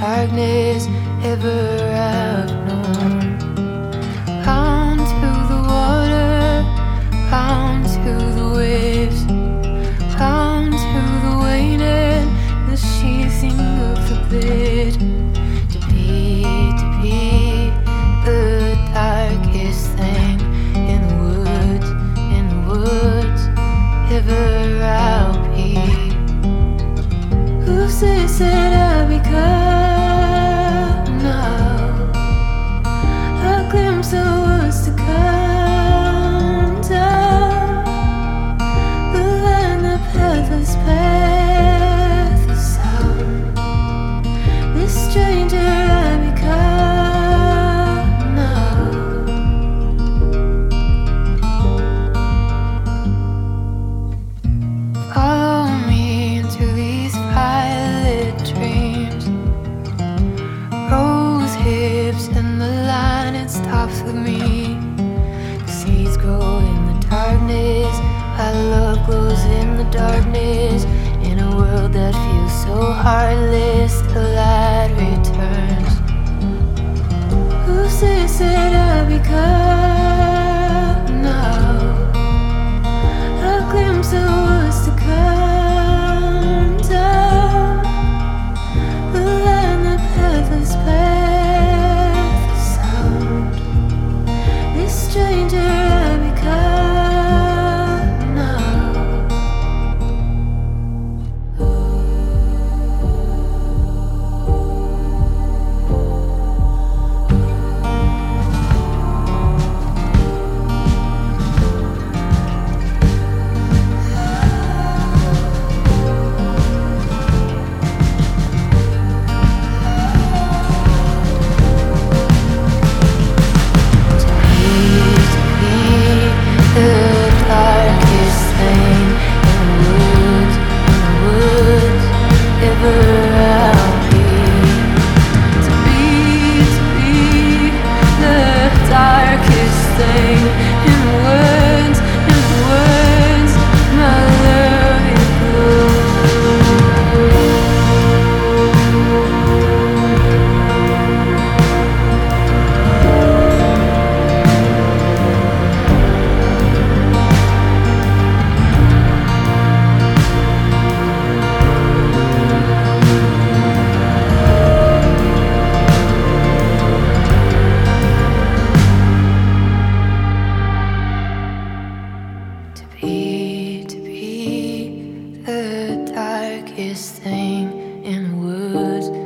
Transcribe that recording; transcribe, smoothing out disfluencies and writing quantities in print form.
darkness ever I've known. Pound to the water, pound to the waves, pound to the waning, the sheathing of the blade. To be the darkest thing in the woods, ever I'll be. Who says that I'll become now? A glimpse of what's to come down the line, the pathless path of sound. This stranger I become now. Follow me into these violet dreams. Rose hips and the line, it stops with me. The seeds grow in the darkness, my love glows in the darkness. In a world that feels so heartless, the light returns. Who says that I become now? A glimpse of what's to come down the line, the pathless path of sound. This stranger I become now. To be the darkest thing in the woods.